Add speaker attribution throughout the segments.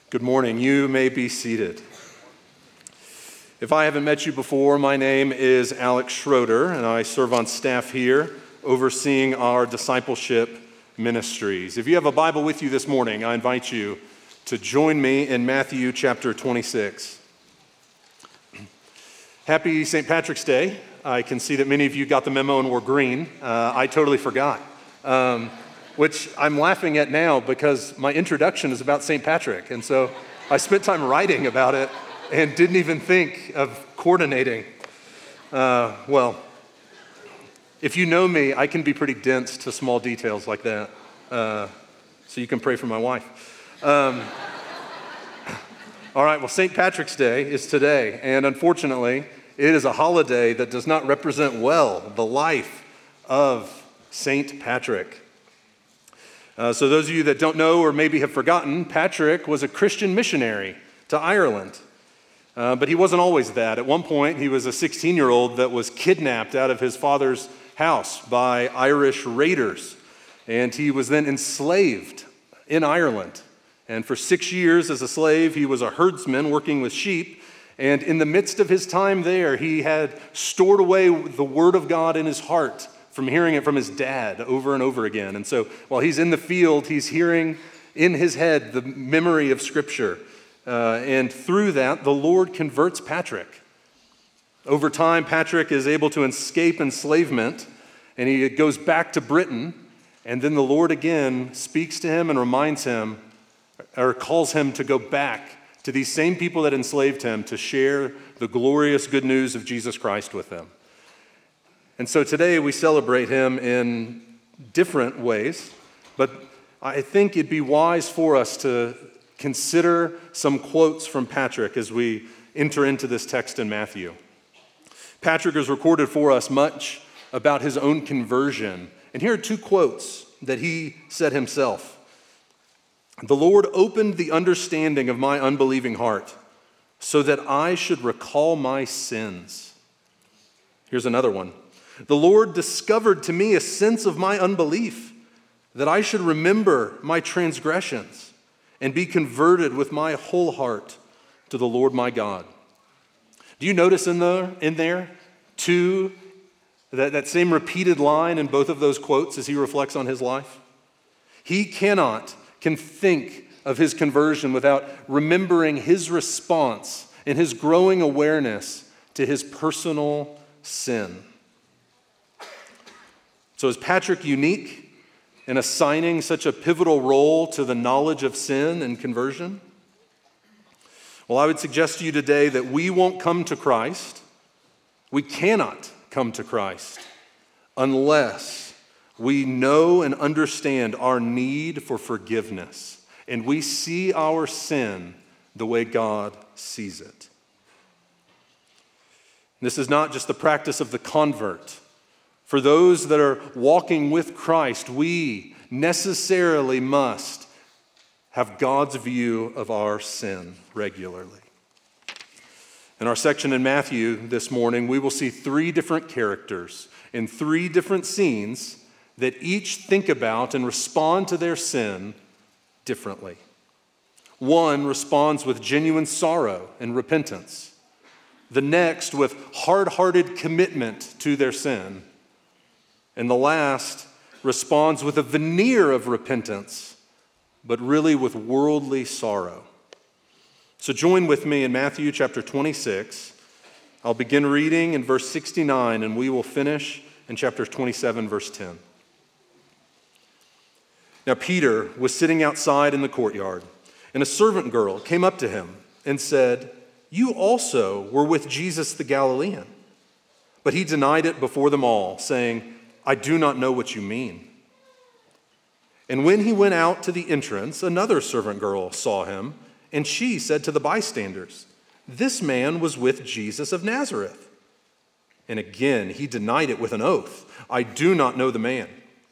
Speaker 1: Good morning. You may be seated. If I haven't met you before, my name is Alex Schroeder, and I serve on staff here overseeing our discipleship ministries. If you have a Bible with you this morning, I invite you to join me in Matthew chapter 26. Happy St. Patrick's Day. I can see that many of you got the memo and wore green. I totally forgot. Which I'm laughing at now because my introduction is about St. Patrick. And so I spent time writing about it and didn't even think of coordinating. Well, if you know me, I can be pretty dense to small details like that. So you can pray for my wife. All right, well, St. Patrick's Day is today. And unfortunately, it is a holiday that does not represent well the life of St. Patrick. So those of you that don't know or maybe have forgotten, Patrick was a Christian missionary to Ireland. But he wasn't always that. At one point, he was a 16-year-old that was kidnapped out of his father's house by Irish raiders. And he was then enslaved in Ireland. And for 6 years as a slave, he was a herdsman working with sheep. And in the midst of his time there, he had stored away the word of God in his heart from hearing it from his dad over and over again. And so while he's in the field, he's hearing in his head the memory of Scripture. And through that, the Lord converts Patrick. Over time, Patrick is able to escape enslavement, and he goes back to Britain. And then the Lord again speaks to him and reminds him, or calls him to go back to these same people that enslaved him to share the glorious good news of Jesus Christ with them. And so today we celebrate him in different ways, but I think it'd be wise for us to consider some quotes from Patrick as we enter into this text in Matthew. Patrick has recorded for us much about his own conversion, and here are two quotes that he said himself. "The Lord opened the understanding of my unbelieving heart so that I should recall my sins." Here's another one. "The Lord discovered to me a sense of my unbelief, that I should remember my transgressions and be converted with my whole heart to the Lord my God." Do you notice in there two, that same repeated line in both of those quotes as he reflects on his life? He can think of his conversion without remembering his response and his growing awareness to his personal sin. So is Patrick unique in assigning such a pivotal role to the knowledge of sin and conversion? Well, I would suggest to you today that we won't come to Christ, we cannot come to Christ, unless we know and understand our need for forgiveness, and we see our sin the way God sees it. This is not just the practice of the convert. For those that are walking with Christ, we necessarily must have God's view of our sin regularly. In our section in Matthew this morning, we will see three different characters in three different scenes that each think about and respond to their sin differently. One responds with genuine sorrow and repentance. The next with hard-hearted commitment to their sin. And the last responds with a veneer of repentance, but really with worldly sorrow. So join with me in Matthew chapter 26. I'll begin reading in verse 69, and we will finish in chapter 27, verse 10. Now Peter was sitting outside in the courtyard, and a servant girl came up to him and said, "You also were with Jesus the Galilean." But he denied it before them all, saying, "I do not know what you mean." And when he went out to the entrance, another servant girl saw him, and she said to the bystanders, "This man was with Jesus of Nazareth." And again he denied it with an oath, "I do not know the man."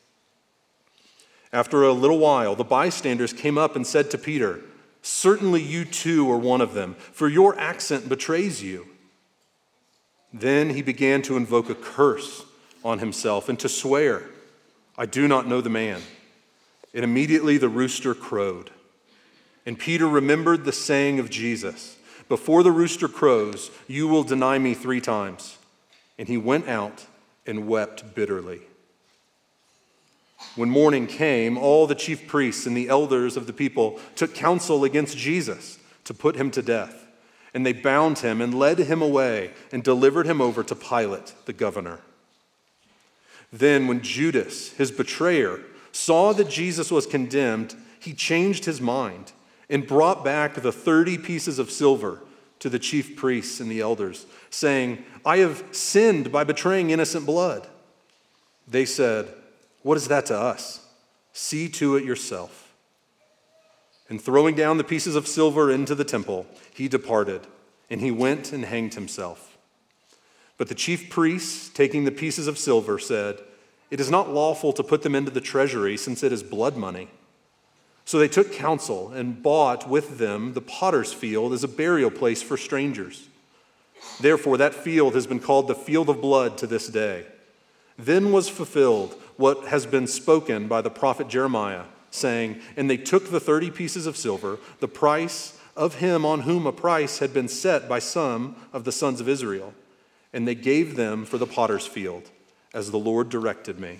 Speaker 1: After a little while, the bystanders came up and said to Peter, "Certainly you too are one of them, for your accent betrays you." Then he began to invoke a curse on himself and to swear, "I do not know the man." And immediately the rooster crowed. And Peter remembered the saying of Jesus, "Before the rooster crows, you will deny me 3 times." And he went out and wept bitterly. When morning came, all the chief priests and the elders of the people took counsel against Jesus to put him to death. And they bound him and led him away and delivered him over to Pilate, the governor. Then when Judas, his betrayer, saw that Jesus was condemned, he changed his mind and brought back the 30 pieces of silver to the chief priests and the elders, saying, "I have sinned by betraying innocent blood." They said, "What is that to us? See to it yourself." And throwing down the pieces of silver into the temple, he departed, and he went and hanged himself. But the chief priests, taking the pieces of silver, said, "It is not lawful to put them into the treasury, since it is blood money." So they took counsel and bought with them the potter's field as a burial place for strangers. Therefore, that field has been called the field of blood to this day. Then was fulfilled what has been spoken by the prophet Jeremiah, saying, "And they took the 30 pieces of silver, the price of him on whom a price had been set by some of the sons of Israel, and they gave them for the potter's field, as the Lord directed me."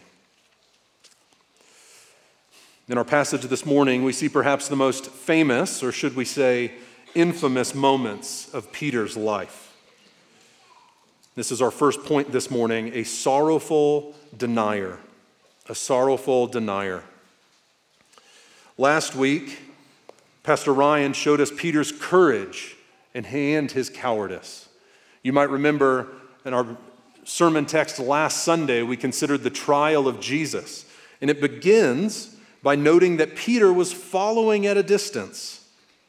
Speaker 1: In our passage this morning, we see perhaps the most famous, or should we say infamous, moments of Peter's life. This is our first point this morning: a sorrowful denier. A sorrowful denier. Last week, Pastor Ryan showed us Peter's courage and his cowardice. You might remember in our sermon text last Sunday, we considered the trial of Jesus, and it begins by noting that Peter was following at a distance.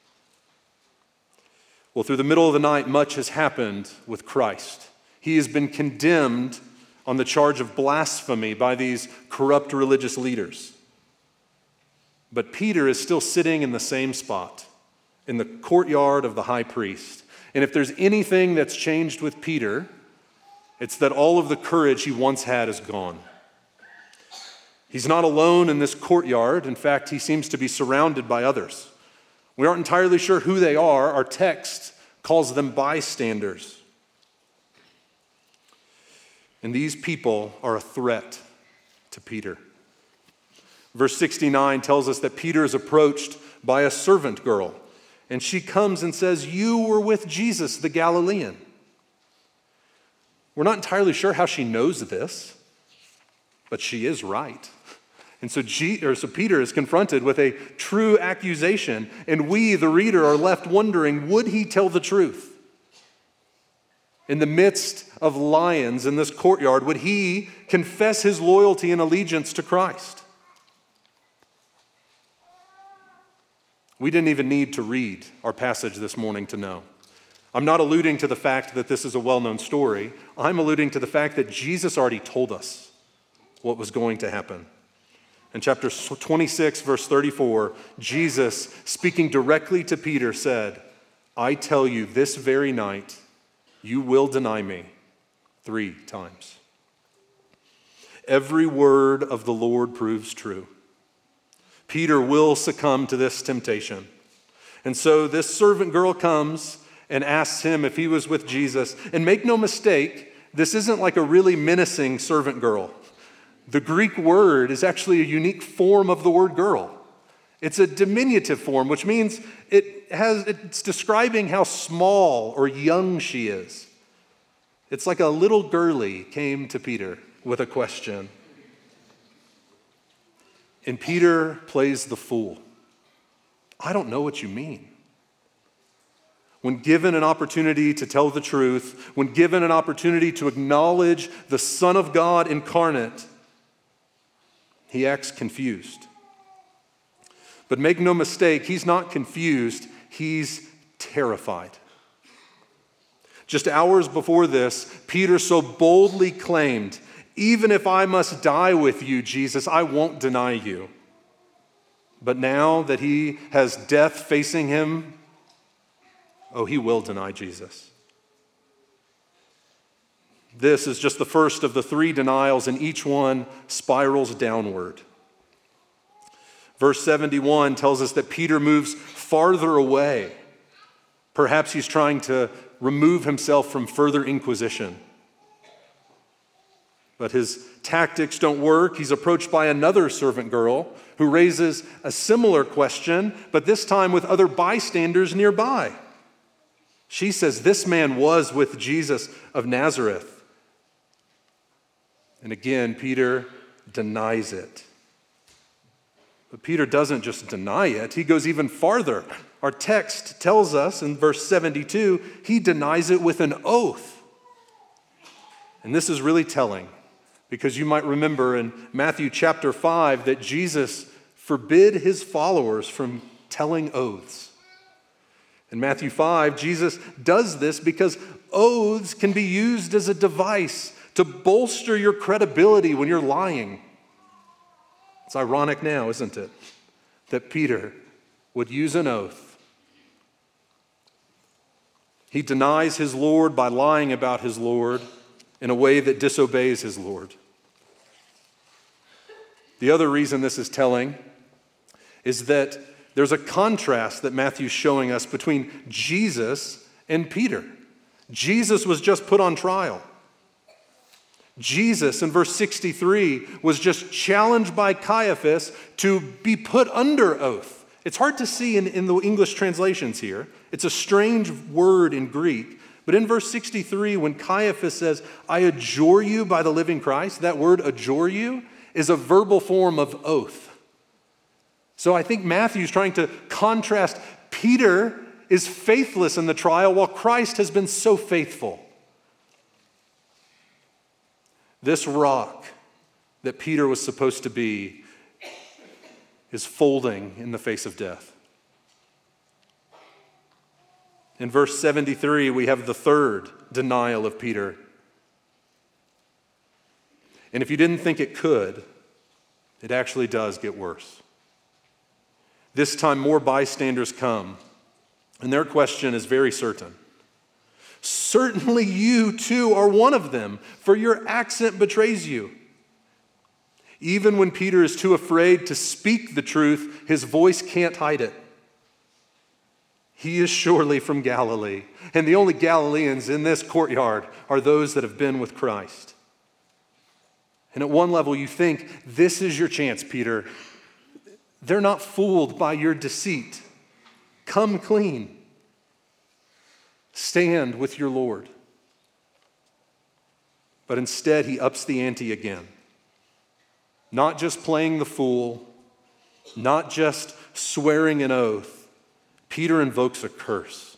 Speaker 1: Well, through the middle of the night, much has happened with Christ. He has been condemned on the charge of blasphemy by these corrupt religious leaders. But Peter is still sitting in the same spot, in the courtyard of the high priest. And if there's anything that's changed with Peter, it's that all of the courage he once had is gone. He's not alone in this courtyard. In fact, he seems to be surrounded by others. We aren't entirely sure who they are. Our text calls them bystanders. And these people are a threat to Peter. Verse 69 tells us that Peter is approached by a servant girl, and she comes and says, "You were with Jesus, the Galilean." We're not entirely sure how she knows this, but she is right. And so Peter is confronted with a true accusation, and we, the reader, are left wondering, would he tell the truth? In the midst of lions in this courtyard, would he confess his loyalty and allegiance to Christ? We didn't even need to read our passage this morning to know. I'm not alluding to the fact that this is a well-known story. I'm alluding to the fact that Jesus already told us what was going to happen. In chapter 26, verse 34, Jesus, speaking directly to Peter, said, "I tell you, this very night, you will deny me 3 times." Every word of the Lord proves true. Peter will succumb to this temptation. And so this servant girl comes and asks him if he was with Jesus. And make no mistake, this isn't like a really menacing servant girl. The Greek word is actually a unique form of the word girl. It's a diminutive form, which means it's describing how small or young she is. It's like a little girlie came to Peter with a question. And Peter plays the fool. I don't know what you mean. When given an opportunity to tell the truth, when given an opportunity to acknowledge the Son of God incarnate, he acts confused. But make no mistake, he's not confused, he's terrified. Just hours before this, Peter so boldly claimed, "Even if I must die with you, Jesus, I won't deny you." But now that he has death facing him, he will deny Jesus. This is just the first of the 3 denials, and each one spirals downward. Verse 71 tells us that Peter moves farther away. Perhaps he's trying to remove himself from further inquisition. But his tactics don't work. He's approached by another servant girl who raises a similar question, but this time with other bystanders nearby. She says, "This man was with Jesus of Nazareth." And again, Peter denies it. But Peter doesn't just deny it, he goes even farther. Our text tells us in verse 72, he denies it with an oath. And this is really telling, because you might remember in Matthew chapter 5 that Jesus forbid his followers from telling oaths. In Matthew 5, Jesus does this because oaths can be used as a device to bolster your credibility when you're lying. It's ironic now, isn't it, that Peter would use an oath. He denies his Lord by lying about his Lord in a way that disobeys his Lord. The other reason this is telling is that there's a contrast that Matthew's showing us between Jesus and Peter. Jesus was just put on trial. Jesus, in verse 63, was just challenged by Caiaphas to be put under oath. It's hard to see in the English translations here. It's a strange word in Greek. But in verse 63, when Caiaphas says, "I adjure you by the living Christ," that word adjure you is a verbal form of oath. So I think Matthew's trying to contrast Peter is faithless in the trial while Christ has been so faithful. This rock that Peter was supposed to be is folding in the face of death. In verse 73, we have the third denial of Peter. And if you didn't think it could, it actually does get worse. This time, more bystanders come, and their question is very certain. "Certainly you too are one of them, for your accent betrays you." Even when Peter is too afraid to speak the truth, his voice can't hide it. He is surely from Galilee, and the only Galileans in this courtyard are those that have been with Christ. And at one level, you think, this is your chance, Peter. They're not fooled by your deceit. Come clean. Stand with your Lord. But instead, he ups the ante again. Not just playing the fool, not just swearing an oath, Peter invokes a curse.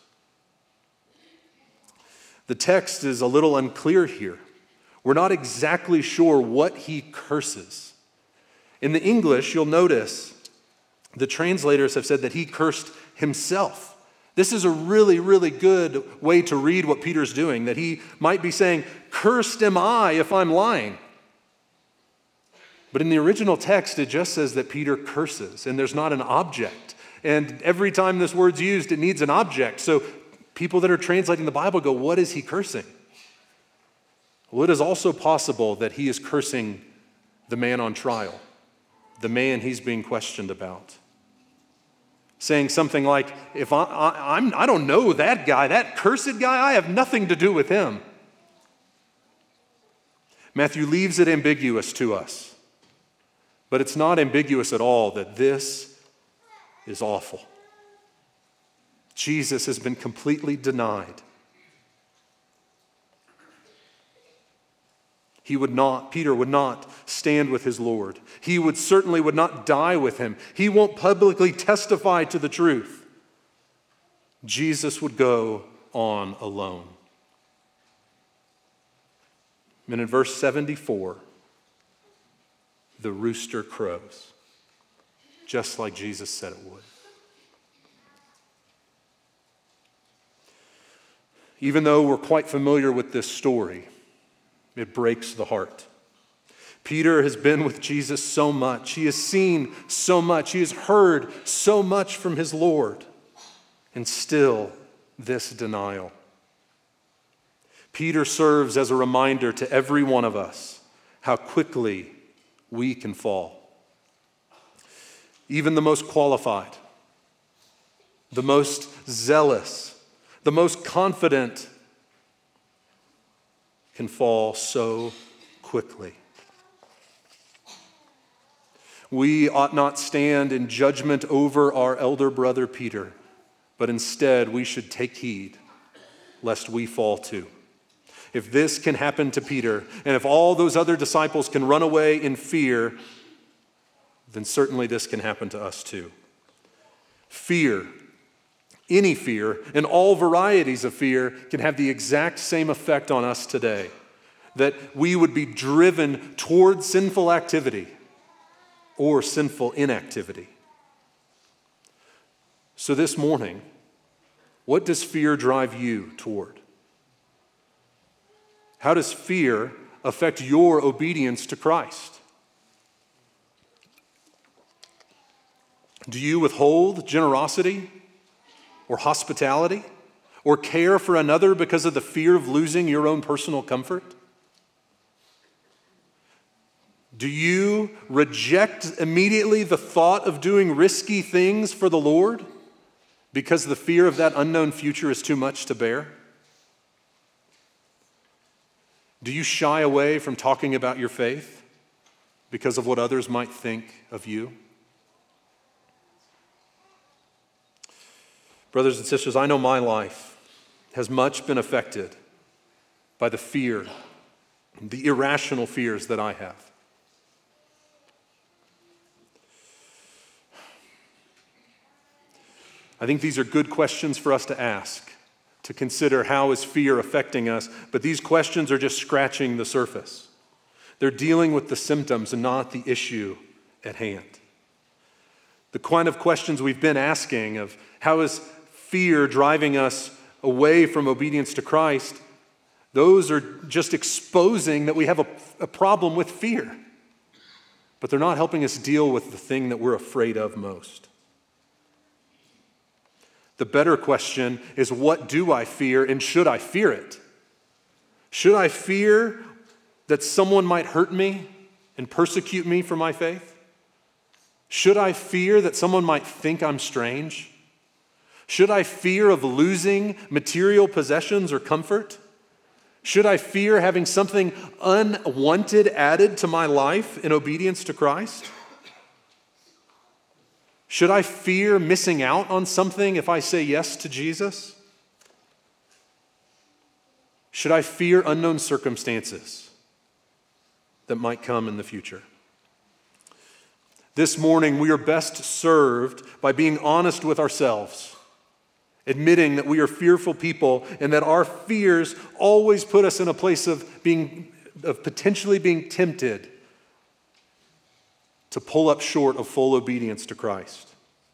Speaker 1: The text is a little unclear here. We're not exactly sure what he curses. In the English, you'll notice the translators have said that he cursed himself. This is a really, really good way to read what Peter's doing, that he might be saying, "Cursed am I if I'm lying." But in the original text, it just says that Peter curses, and there's not an object. And every time this word's used, it needs an object. So people that are translating the Bible go, what is he cursing? Well, it is also possible that he is cursing the man on trial, the man he's being questioned about. Saying something like, "If I don't know that guy, that cursed guy, I have nothing to do with him." Matthew leaves it ambiguous to us, but it's not ambiguous at all that this is awful. Jesus has been completely denied. Peter would not stand with his Lord. He certainly would not die with him. He won't publicly testify to the truth. Jesus would go on alone. And in verse 74, the rooster crows, just like Jesus said it would. Even though we're quite familiar with this story, it breaks the heart. Peter has been with Jesus so much. He has seen so much. He has heard so much from his Lord. And still, this denial. Peter serves as a reminder to every one of us how quickly we can fall. even the most qualified, the most zealous, the most confident can fall so quickly. We ought not stand in judgment over our elder brother Peter, but instead we should take heed lest we fall too. If this can happen to Peter, and if all those other disciples can run away in fear, then certainly this can happen to us too. Fear, any fear, and all varieties of fear can have the exact same effect on us today, that we would be driven toward sinful activity or sinful inactivity. So this morning, what does fear drive you toward? How does fear affect your obedience to Christ? Do you withhold generosity or hospitality or care for another because of the fear of losing your own personal comfort? Do you reject immediately the thought of doing risky things for the Lord because the fear of that unknown future is too much to bear? Do you shy away from talking about your faith because of what others might think of you? Brothers and sisters, I know my life has much been affected by the fear, the irrational fears that I have. I think these are good questions for us to ask, to consider how is fear affecting us, but these questions are just scratching the surface. They're dealing with the symptoms and not the issue at hand. The kind of questions we've been asking of how is fear driving us away from obedience to Christ, those are just exposing that we have a problem with fear, but they're not helping us deal with the thing that we're afraid of most. The better question is, what do I fear, and should I fear it? Should I fear that someone might hurt me and persecute me for my faith? Should I fear that someone might think I'm strange? Should I fear of losing material possessions or comfort? Should I fear having something unwanted added to my life in obedience to Christ? Should I fear missing out on something if I say yes to Jesus? Should I fear unknown circumstances that might come in the future? This morning, we are best served by being honest with ourselves, admitting that we are fearful people and that our fears always put us in a place of potentially being tempted to pull up short of full obedience to Christ.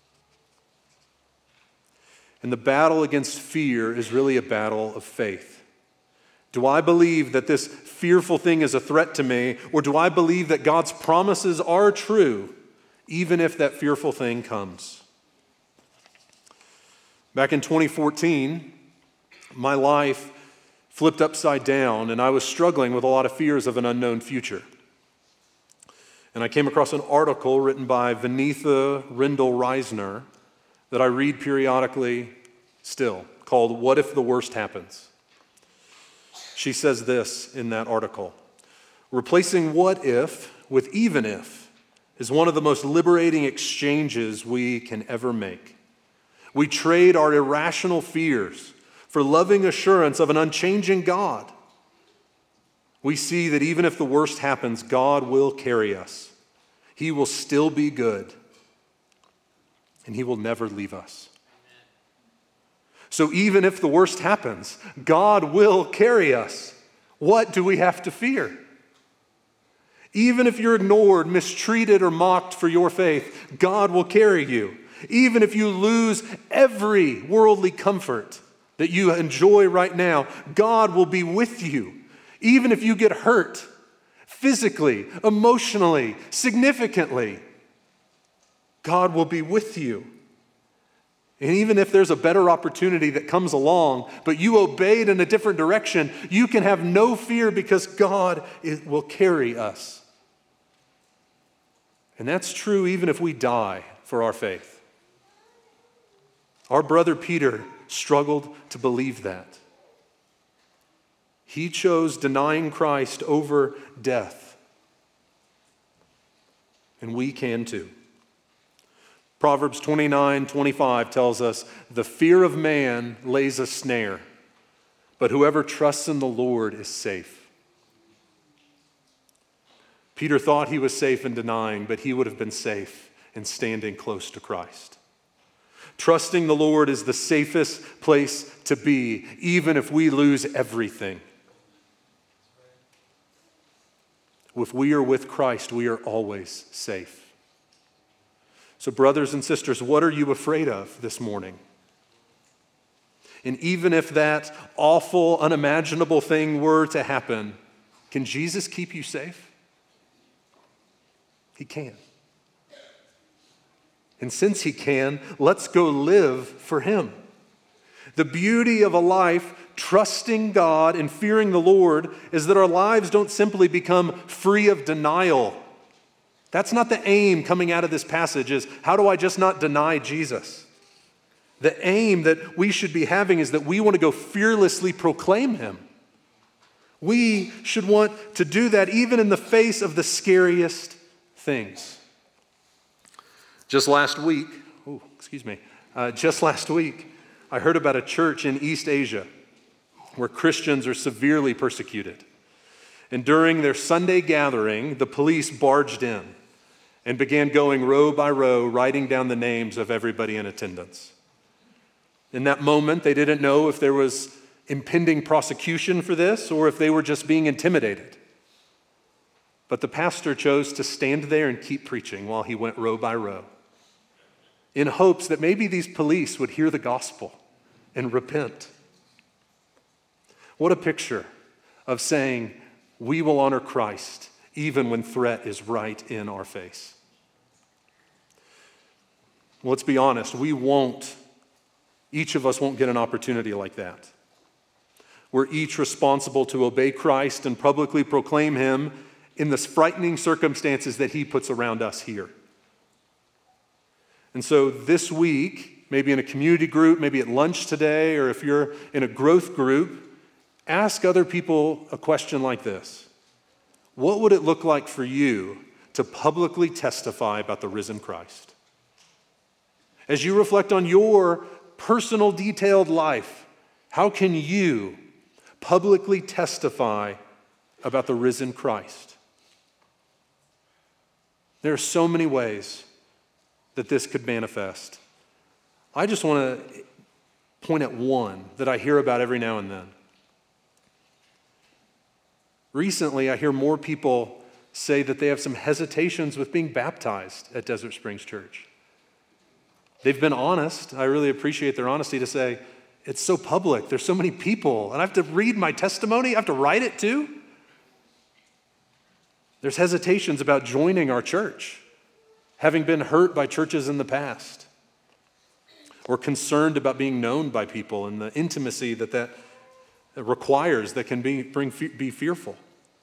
Speaker 1: And the battle against fear is really a battle of faith. Do I believe that this fearful thing is a threat to me, or do I believe that God's promises are true, even if that fearful thing comes? Back in 2014, my life flipped upside down, and I was struggling with a lot of fears of an unknown future. And I came across an article written by Vinitha Rendell Reisner that I read periodically still, called "What If the Worst Happens?" She says this in that article: replacing what if with even if is one of the most liberating exchanges we can ever make. We trade our irrational fears for loving assurance of an unchanging God. We see that even if the worst happens, God will carry us. He will still be good, and He will never leave us. So even if the worst happens, God will carry us. What do we have to fear? Even if you're ignored, mistreated, or mocked for your faith, God will carry you. Even if you lose every worldly comfort that you enjoy right now, God will be with you. Even if you get hurt physically, emotionally, significantly, God will be with you. And even if there's a better opportunity that comes along, but you obeyed in a different direction, you can have no fear because God will carry us. And that's true even if we die for our faith. Our brother Peter struggled to believe that. He chose denying Christ over death. And we can too. Proverbs 29:25 tells us, "The fear of man lays a snare, but whoever trusts in the Lord is safe." Peter thought he was safe in denying, but he would have been safe in standing close to Christ. Trusting the Lord is the safest place to be, even if we lose everything. If we are with Christ, we are always safe. So, brothers and sisters, what are you afraid of this morning? And even if that awful, unimaginable thing were to happen, can Jesus keep you safe? He can. And since he can, let's go live for him. The beauty of a life trusting God and fearing the Lord is that our lives don't simply become free of denial. That's not the aim coming out of this passage, is how do I just not deny Jesus? The aim that we should be having is that we want to go fearlessly proclaim him. We should want to do that even in the face of the scariest things. Just last week, I heard about a church in East Asia where Christians are severely persecuted. And during their Sunday gathering, the police barged in and began going row by row, writing down the names of everybody in attendance. In that moment, they didn't know if there was impending prosecution for this or if they were just being intimidated. But the pastor chose to stand there and keep preaching while he went row by row, in hopes that maybe these police would hear the gospel and repent. What a picture of saying, we will honor Christ even when threat is right in our face. Well, let's be honest, each of us won't get an opportunity like that. We're each responsible to obey Christ and publicly proclaim him in the frightening circumstances that he puts around us here. And so this week, maybe in a community group, maybe at lunch today, or if you're in a growth group, ask other people a question like this. What would it look like for you to publicly testify about the risen Christ? As you reflect on your personal, detailed life, how can you publicly testify about the risen Christ? There are so many ways that this could manifest. I just want to point at one that I hear about every now and then. Recently, I hear more people say that they have some hesitations with being baptized at Desert Springs Church. They've been honest. I really appreciate their honesty to say, it's so public, there's so many people, and I have to read my testimony, I have to write it too. There's hesitations about joining our church, having been hurt by churches in the past, or concerned about being known by people and the intimacy that requires that can be fearful.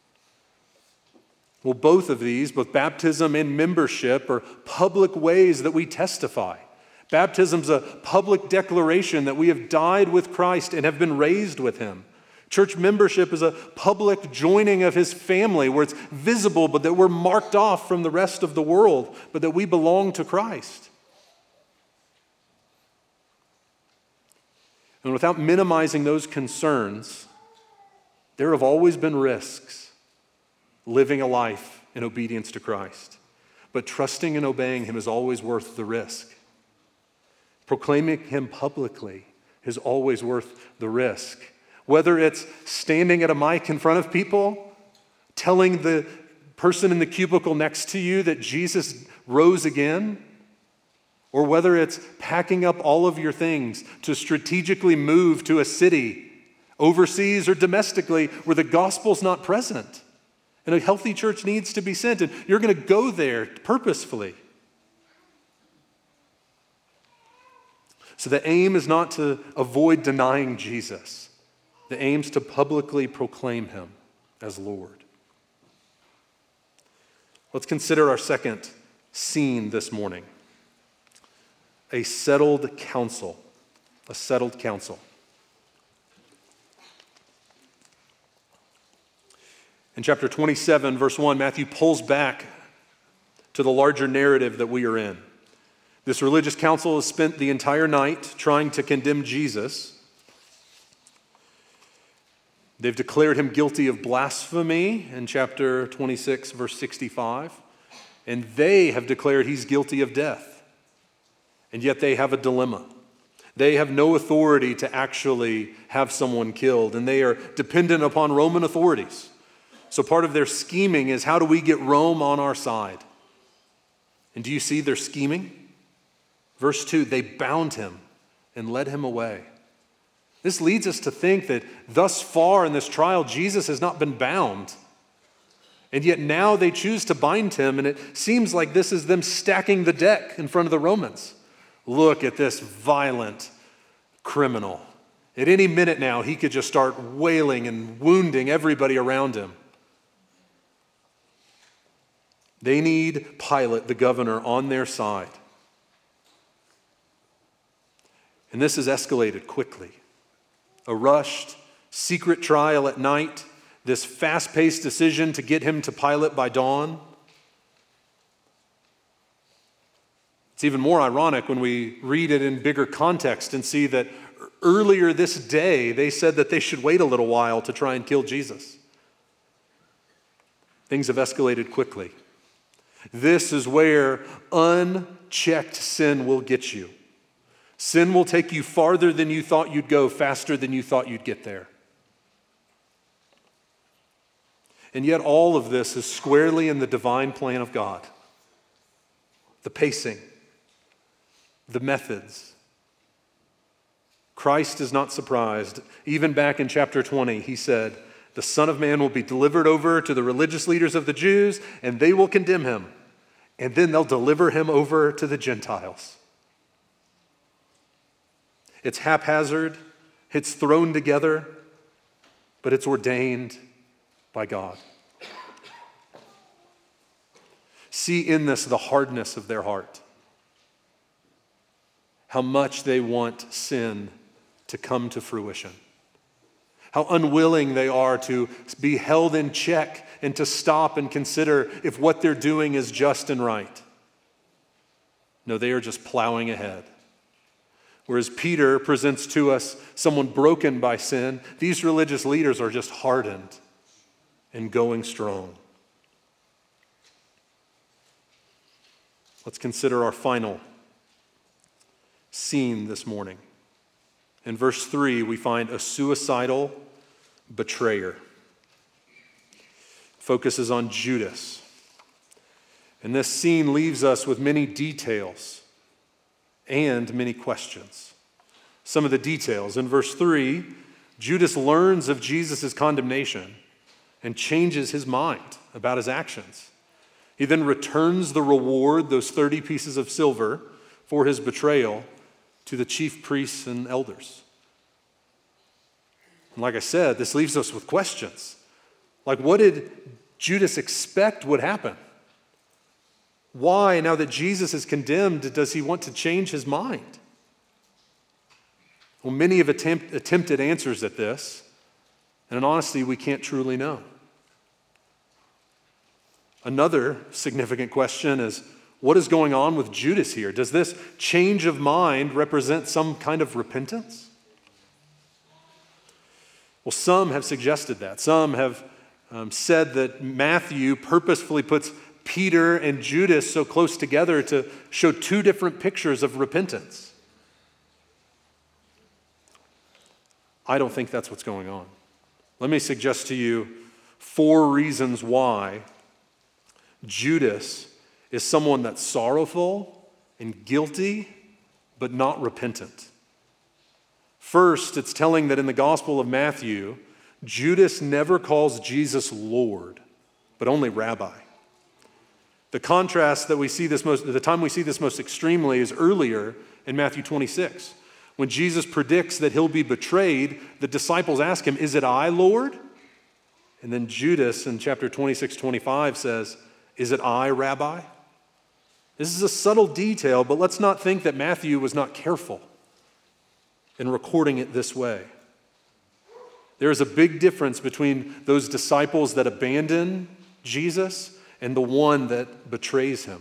Speaker 1: Well, both of these, both baptism and membership, are public ways that we testify. Baptism's a public declaration that we have died with Christ and have been raised with him. Church membership is a public joining of his family where it's visible, but that we're marked off from the rest of the world, but that we belong to Christ. And without minimizing those concerns, there have always been risks living a life in obedience to Christ. But trusting and obeying him is always worth the risk. Proclaiming him publicly is always worth the risk. Whether it's standing at a mic in front of people, telling the person in the cubicle next to you that Jesus rose again, or whether it's packing up all of your things to strategically move to a city, overseas or domestically, where the gospel's not present, and a healthy church needs to be sent, and you're going to go there purposefully. So the aim is not to avoid denying Jesus. The aim is to publicly proclaim him as Lord. Let's consider our second scene this morning. a settled counsel. A settled counsel. In chapter 27, verse 1, Matthew pulls back to the larger narrative that we are in. This religious council has spent the entire night trying to condemn Jesus. They've declared him guilty of blasphemy in chapter 26, verse 65, and they have declared he's guilty of death. And yet they have a dilemma. They have no authority to actually have someone killed, and they are dependent upon Roman authorities. So part of their scheming is, how do we get Rome on our side? And do you see their scheming? Verse 2, they bound him and led him away. This leads us to think that thus far in this trial, Jesus has not been bound. And yet now they choose to bind him, and it seems like this is them stacking the deck in front of the Romans. Look at this violent criminal. At any minute now, he could just start wailing and wounding everybody around him. They need Pilate, the governor, on their side. And this has escalated quickly. A rushed, secret trial at night, this fast-paced decision to get him to Pilate by dawn. It's even more ironic when we read it in bigger context and see that earlier this day, they said that they should wait a little while to try and kill Jesus. Things have escalated quickly. This is where unchecked sin will get you. Sin will take you farther than you thought you'd go, faster than you thought you'd get there. And yet all of this is squarely in the divine plan of God. The pacing, the methods. Christ is not surprised. Even back in chapter 20, he said, the Son of Man will be delivered over to the religious leaders of the Jews, and they will condemn him. And then they'll deliver him over to the Gentiles. It's haphazard, it's thrown together, but it's ordained by God. See in this the hardness of their heart. How much they want sin to come to fruition. How unwilling they are to be held in check and to stop and consider if what they're doing is just and right. No, they are just plowing ahead. Whereas Peter presents to us someone broken by sin, these religious leaders are just hardened and going strong. Let's consider our final scene this morning. In verse 3, we find a suicidal betrayer. Focuses on Judas. And this scene leaves us with many details and many questions. Some of the details. In verse 3, Judas learns of Jesus' condemnation and changes his mind about his actions. He then returns the reward, those 30 pieces of silver, for his betrayal to the chief priests and elders. And like I said, this leaves us with questions. Like, what did Judas expect would happen? Why, now that Jesus is condemned, does he want to change his mind? Well, many have attempted answers at this, and in honesty, we can't truly know. Another significant question is, what is going on with Judas here? Does this change of mind represent some kind of repentance? Well, some have suggested that. Some have said that Matthew purposefully puts Peter and Judas so close together to show two different pictures of repentance. I don't think that's what's going on. Let me suggest to you 4 reasons why Judas is someone that's sorrowful and guilty, but not repentant. First, it's telling that in the Gospel of Matthew, Judas never calls Jesus Lord, but only Rabbi. The contrast that we see the time we see this most extremely is earlier in Matthew 26. When Jesus predicts that he'll be betrayed, the disciples ask him, "Is it I, Lord?" And then Judas in chapter 26, 25 says, "Is it I, Rabbi?" This is a subtle detail, but let's not think that Matthew was not careful in recording it this way. There is a big difference between those disciples that abandon Jesus and the one that betrays him.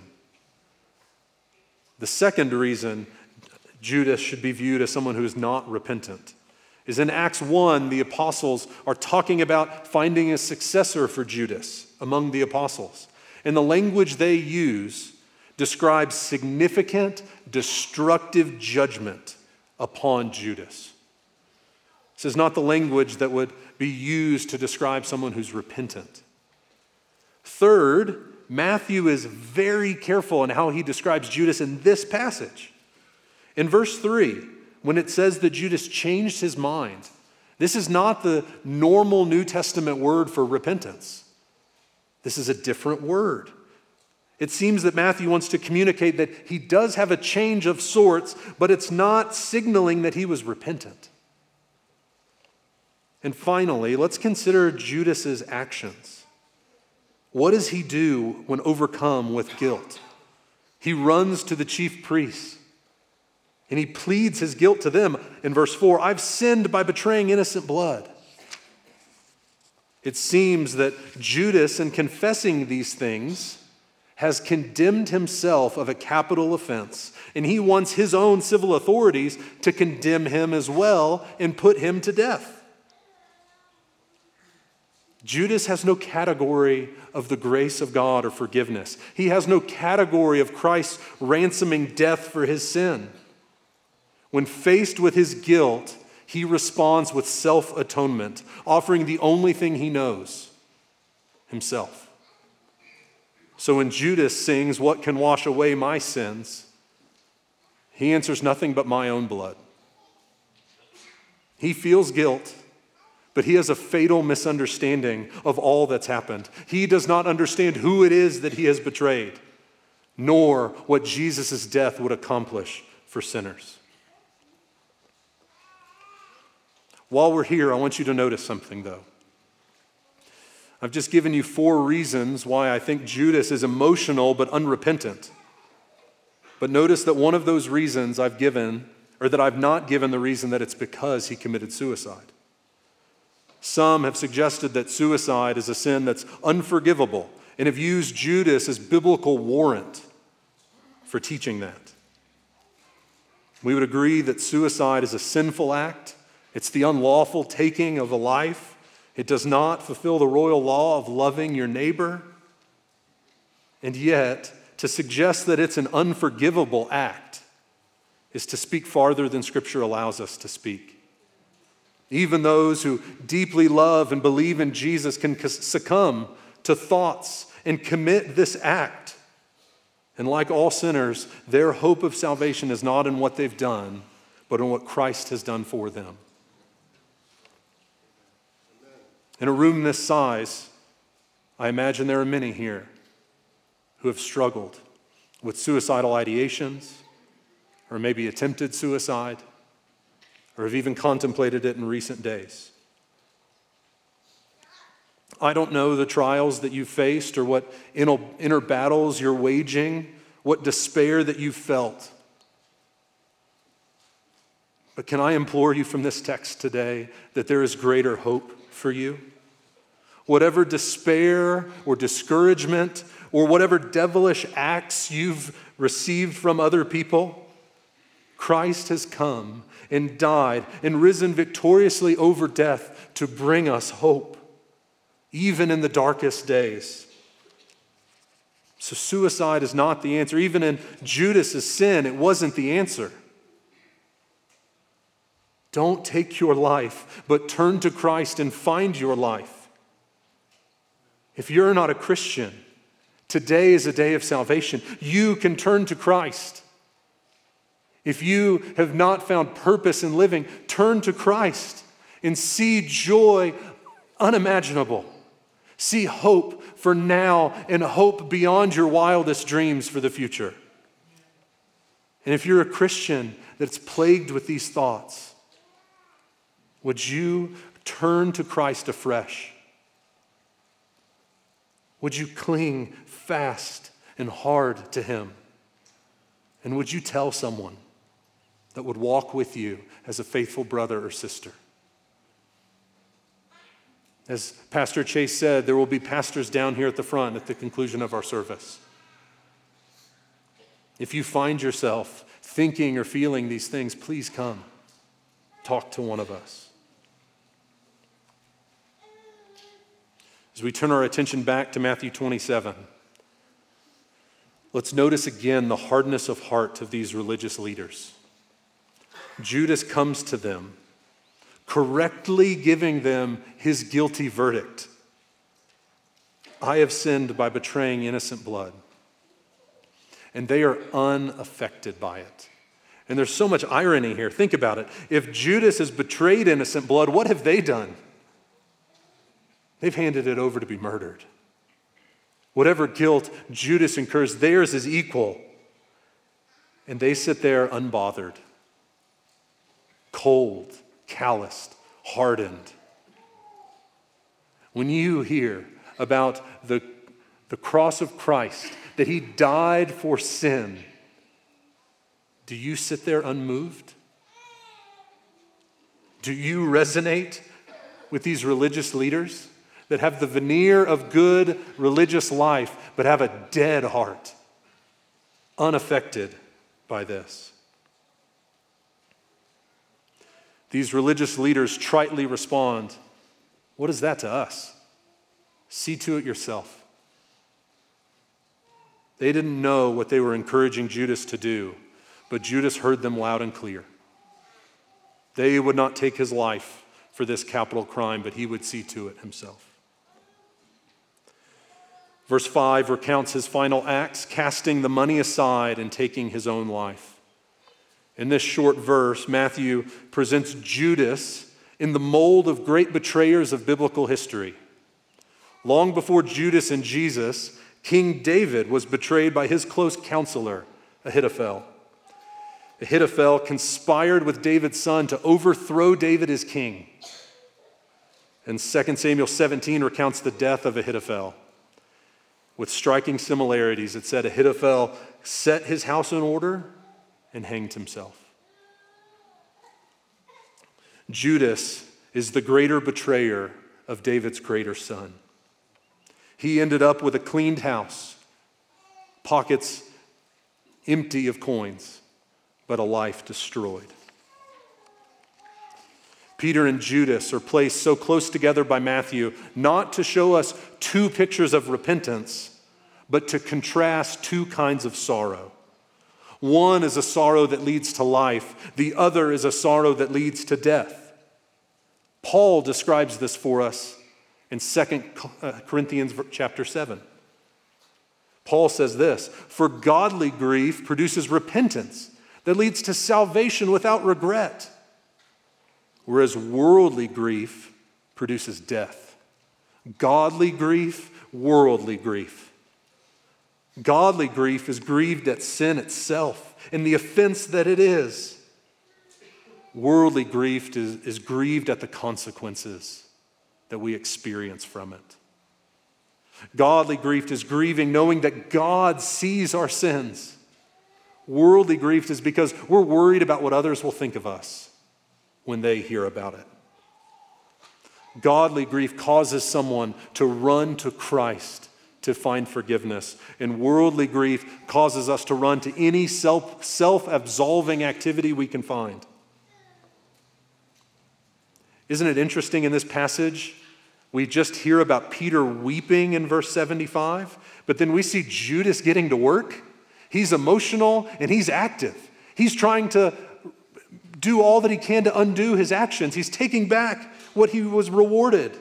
Speaker 1: The second reason Judas should be viewed as someone who is not repentant is in Acts 1, the apostles are talking about finding a successor for Judas among the apostles. And the language they use describes significant, destructive judgment upon Judas. This is not the language that would be used to describe someone who's repentant. Third, Matthew is very careful in how he describes Judas in this passage. In verse 3, when it says that Judas changed his mind, this is not the normal New Testament word for repentance. This is a different word. It seems that Matthew wants to communicate that he does have a change of sorts, but it's not signaling that he was repentant. And finally, let's consider Judas's actions. What does he do when overcome with guilt? He runs to the chief priests and he pleads his guilt to them. In verse 4, I've sinned by betraying innocent blood. It seems that Judas, in confessing these things, has condemned himself of a capital offense, and he wants his own civil authorities to condemn him as well and put him to death. Judas has no category of the grace of God or forgiveness. He has no category of Christ's ransoming death for his sin. When faced with his guilt, he responds with self-atonement, offering the only thing he knows, himself. So when Judas sings, "What can wash away my sins?" he answers, "Nothing but my own blood." He feels guilt, but he has a fatal misunderstanding of all that's happened. He does not understand who it is that he has betrayed, nor what Jesus' death would accomplish for sinners. While we're here, I want you to notice something, though. I've just given you 4 reasons why I think Judas is emotional but unrepentant. But notice that one of those reasons I've given, or that I've not given the reason that it's because he committed suicide. Some have suggested that suicide is a sin that's unforgivable and have used Judas as biblical warrant for teaching that. We would agree that suicide is a sinful act. It's the unlawful taking of a life. It does not fulfill the royal law of loving your neighbor. And yet, to suggest that it's an unforgivable act is to speak farther than Scripture allows us to speak. Even those who deeply love and believe in Jesus can succumb to thoughts and commit this act. And like all sinners, their hope of salvation is not in what they've done, but in what Christ has done for them. In a room this size, I imagine there are many here who have struggled with suicidal ideations, or maybe attempted suicide, or have even contemplated it in recent days. I don't know the trials that you've faced or what inner battles you're waging, what despair that you've felt. But can I implore you from this text today that there is greater hope for you? Whatever despair or discouragement or whatever devilish acts you've received from other people, Christ has come and died and risen victoriously over death to bring us hope, even in the darkest days. So suicide is not the answer. Even in Judas' sin, it wasn't the answer. Don't take your life, but turn to Christ and find your life. If you're not a Christian, today is a day of salvation. You can turn to Christ. If you have not found purpose in living, turn to Christ and see joy unimaginable. See hope for now and hope beyond your wildest dreams for the future. And if you're a Christian that's plagued with these thoughts, would you turn to Christ afresh? Would you cling fast and hard to Him? And would you tell someone that would walk with you as a faithful brother or sister? As Pastor Chase said, there will be pastors down here at the front at the conclusion of our service. If you find yourself thinking or feeling these things, please come. Talk to one of us. As we turn our attention back to Matthew 27, let's notice again the hardness of heart of these religious leaders. Judas comes to them, correctly giving them his guilty verdict. I have sinned by betraying innocent blood. And they are unaffected by it. And there's so much irony here. Think about it. If Judas has betrayed innocent blood, what have they done? They've handed it over to be murdered. Whatever guilt Judas incurs, theirs is equal. And they sit there unbothered, cold, calloused, hardened. When you hear about the cross of Christ, that he died for sin, do you sit there unmoved? Do you resonate with these religious leaders that have the veneer of good religious life but have a dead heart, unaffected by this? These religious leaders tritely respond, "What is that to us? See to it yourself." They didn't know what they were encouraging Judas to do, but Judas heard them loud and clear. They would not take his life for this capital crime, but he would see to it himself. Verse 5 recounts his final acts, casting the money aside and taking his own life. In this short verse, Matthew presents Judas in the mold of great betrayers of biblical history. Long before Judas and Jesus, King David was betrayed by his close counselor, Ahithophel. Ahithophel conspired with David's son to overthrow David as king. And 2 Samuel 17 recounts the death of Ahithophel. With striking similarities, it said Ahithophel set his house in order and hanged himself. Judas is the greater betrayer of David's greater son. He ended up with a cleaned house, pockets empty of coins, but a life destroyed. Peter and Judas are placed so close together by Matthew, not to show us two pictures of repentance, but to contrast two kinds of sorrow. One is a sorrow that leads to life. The other is a sorrow that leads to death. Paul describes this for us in 2 Corinthians chapter 7. Paul says this, "For godly grief produces repentance that leads to salvation without regret, whereas worldly grief produces death." Godly grief, worldly grief. Godly grief is grieved at sin itself and the offense that it is. Worldly grief is grieved at the consequences that we experience from it. Godly grief is grieving knowing that God sees our sins. Worldly grief is because we're worried about what others will think of us when they hear about it. Godly grief causes someone to run to Christ to find forgiveness, and worldly grief causes us to run to any self-absolving activity we can find. Isn't it interesting in this passage? We just hear about Peter weeping in verse 75, but then we see Judas getting to work. He's emotional and he's active. He's trying to do all that he can to undo his actions. He's taking back what he was rewarded.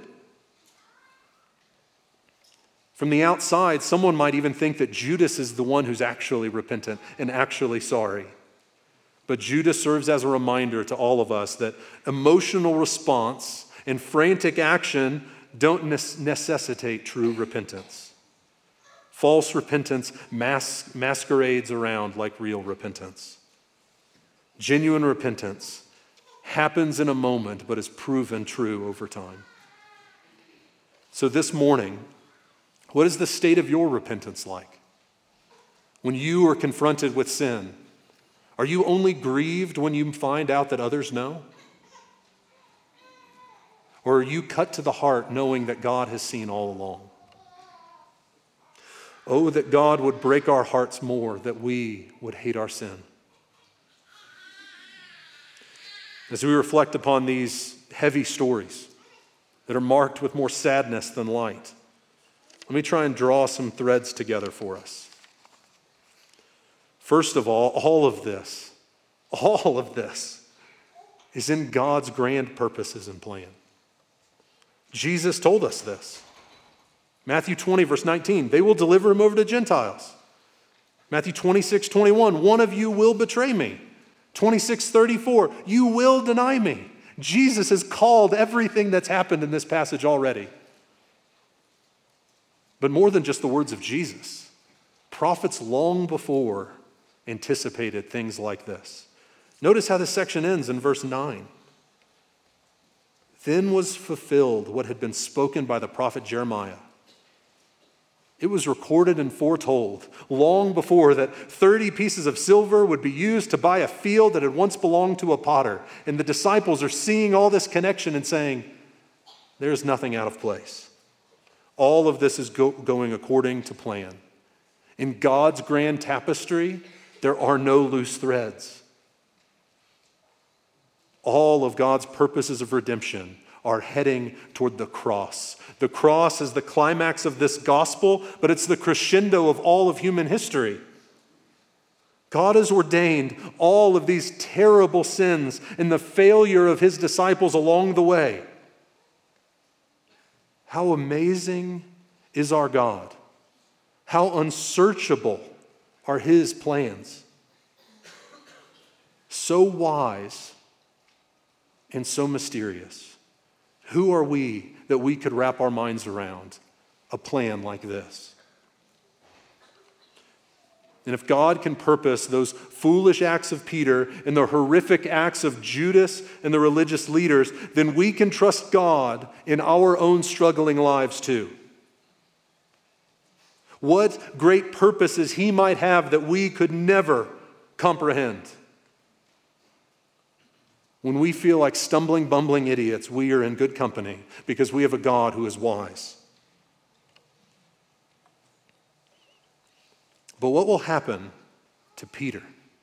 Speaker 1: From the outside, someone might even think that Judas is the one who's actually repentant and actually sorry. But Judas serves as a reminder to all of us that emotional response and frantic action don't necessitate true repentance. False repentance masquerades around like real repentance. Genuine repentance happens in a moment, but is proven true over time. So this morning, what is the state of your repentance like? When you are confronted with sin, Are you only grieved when you find out that others know? Or are you cut to the heart knowing that God has seen all along? Oh, that God would break our hearts more, that we would hate our sin. As we reflect upon these heavy stories that are marked with more sadness than light, let me try and draw some threads together for us. First of all of this is in God's grand purposes and plan. Jesus told us this. Matthew 20, verse 19, they will deliver him over to Gentiles. Matthew 26:21, one of you will betray me. 26:34, you will deny me. Jesus has called everything that's happened in this passage already. But more than just the words of Jesus, prophets long before anticipated things like this. Notice how this section ends in verse 9. Then was fulfilled what had been spoken by the prophet Jeremiah. It was recorded and foretold long before that 30 pieces of silver would be used to buy a field that had once belonged to a potter. And the disciples are seeing all this connection and saying, there's nothing out of place. All of this is going according to plan. In God's grand tapestry, there are no loose threads. All of God's purposes of redemption are heading toward the cross. The cross is the climax of this gospel, but it's the crescendo of all of human history. God has ordained all of these terrible sins and the failure of his disciples along the way. How amazing is our God? How unsearchable are his plans? So wise and so mysterious. Who are we that we could wrap our minds around a plan like this? And if God can purpose those foolish acts of Peter and the horrific acts of Judas and the religious leaders, then we can trust God in our own struggling lives too. What great purposes he might have that we could never comprehend. When we feel like stumbling, bumbling idiots, we are in good company because we have a God who is wise. But what will happen to Peter?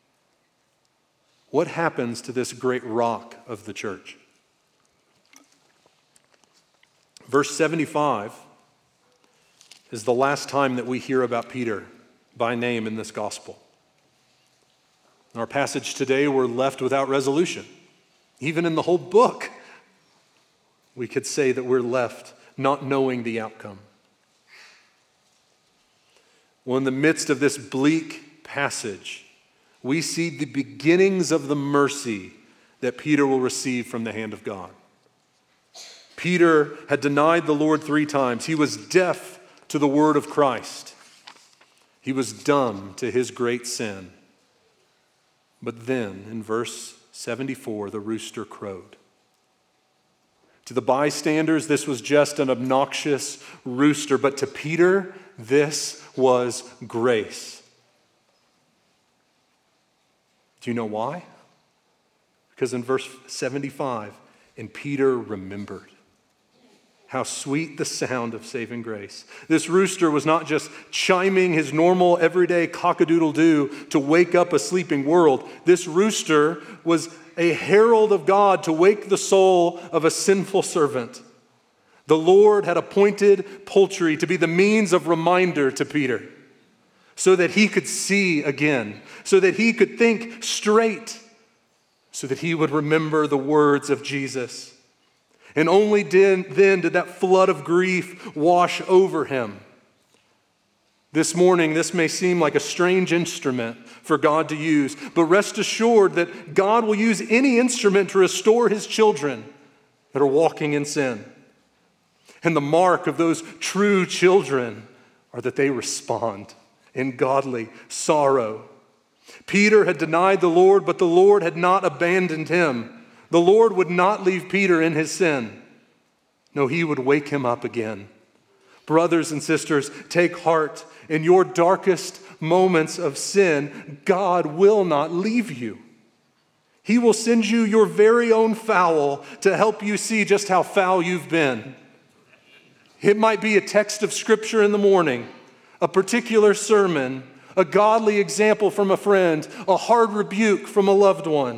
Speaker 1: What happens to this great rock of the church? Verse 75 is the last time that we hear about Peter by name in this gospel. In our passage today, we're left without resolution. Even in the whole book, we could say that we're left not knowing the outcome. Well, in the midst of this bleak passage, we see the beginnings of the mercy that Peter will receive from the hand of God. Peter had denied the Lord 3 times. He was deaf to the word of Christ. He was dumb to his great sin. But then, in verse 74, the rooster crowed. To the bystanders, this was just an obnoxious rooster, but to Peter, this was grace. Do you know why? Because in verse 75, and Peter remembered. How sweet the sound of saving grace. This rooster was not just chiming his normal everyday cock-a-doodle-doo to wake up a sleeping world. This rooster was a herald of God to wake the soul of a sinful servant. The Lord had appointed poultry to be the means of reminder to Peter so that he could see again, so that he could think straight, so that he would remember the words of Jesus. And only then did that flood of grief wash over him. This morning, this may seem like a strange instrument for God to use, but rest assured that God will use any instrument to restore his children that are walking in sin. And the mark of those true children are that they respond in godly sorrow. Peter had denied the Lord, but the Lord had not abandoned him. The Lord would not leave Peter in his sin. No, he would wake him up again. Brothers and sisters, take heart. In your darkest moments of sin, God will not leave you. He will send you your very own foul to help you see just how foul you've been. It might be a text of Scripture in the morning, a particular sermon, a godly example from a friend, a hard rebuke from a loved one.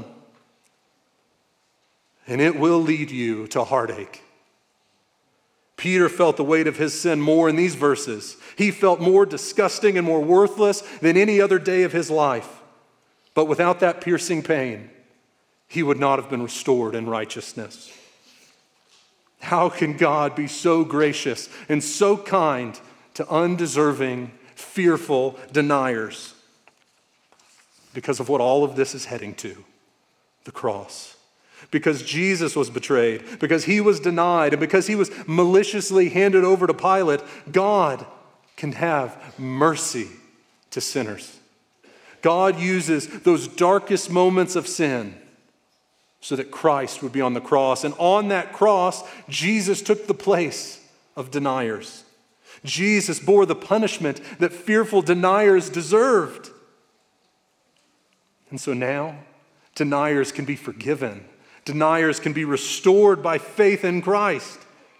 Speaker 1: And it will lead you to heartache. Peter felt the weight of his sin more in these verses. He felt more disgusting and more worthless than any other day of his life. But without that piercing pain, he would not have been restored in righteousness. How can God be so gracious and so kind to undeserving, fearful deniers? Because of what all of this is heading to, the cross. Because Jesus was betrayed, because he was denied, and because he was maliciously handed over to Pilate, God can have mercy to sinners. God uses those darkest moments of sin so that Christ would be on the cross. And on that cross, Jesus took the place of deniers. Jesus bore the punishment that fearful deniers deserved. And so now, deniers can be forgiven. Deniers can be restored by faith in Christ.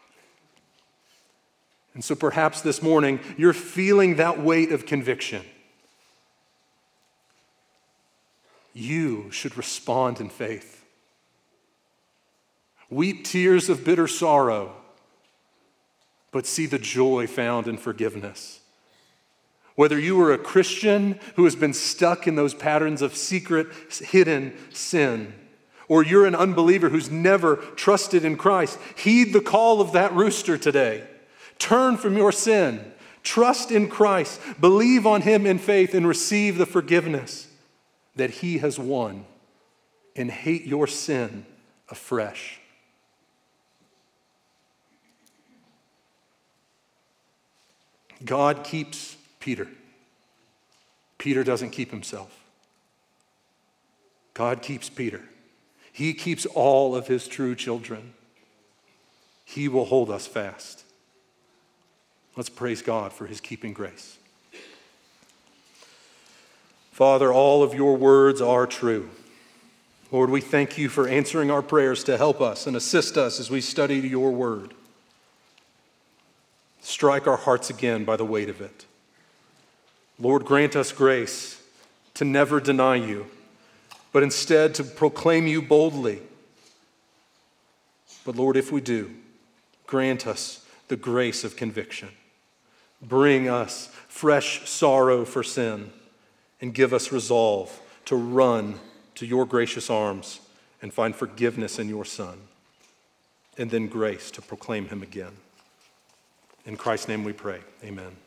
Speaker 1: And so perhaps this morning, you're feeling that weight of conviction. You should respond in faith. Weep tears of bitter sorrow, but see the joy found in forgiveness. Whether you are a Christian who has been stuck in those patterns of secret, hidden sin, or you're an unbeliever who's never trusted in Christ, heed the call of that rooster today. Turn from your sin. Trust in Christ. Believe on him in faith and receive the forgiveness that he has won, and hate your sin afresh. God keeps Peter. Peter doesn't keep himself. God keeps Peter. He keeps all of his true children. He will hold us fast. Let's praise God for his keeping grace. Father, all of your words are true. Lord, we thank you for answering our prayers to help us and assist us as we study your word. Strike our hearts again by the weight of it. Lord, grant us grace to never deny you, but instead to proclaim you boldly. But Lord, if we do, grant us the grace of conviction. Bring us fresh sorrow for sin and give us resolve to run to your gracious arms and find forgiveness in your Son, and then grace to proclaim him again. In Christ's name we pray, amen.